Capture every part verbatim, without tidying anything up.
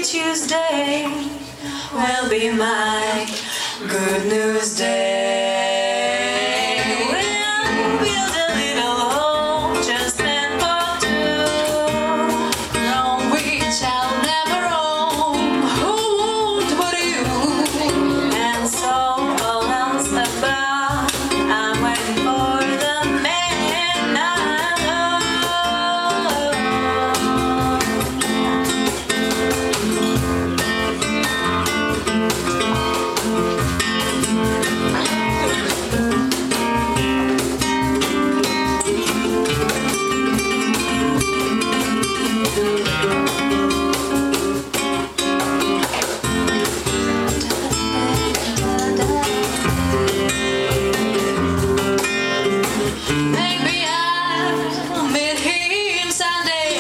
Tuesday will be my good news day. We'll build a little home just meant for two, from which I'll never roam. Who would but you? And so all else above, I'm waiting for the man I love. Maybe I'll meet him someday.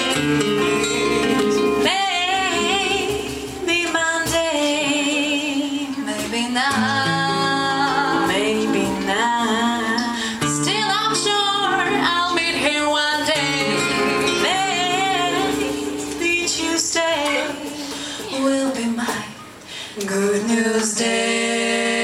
Maybe Monday. Maybe not. Maybe not. Still, I'm sure I'll meet him one day. Maybe Tuesday will be my good news day.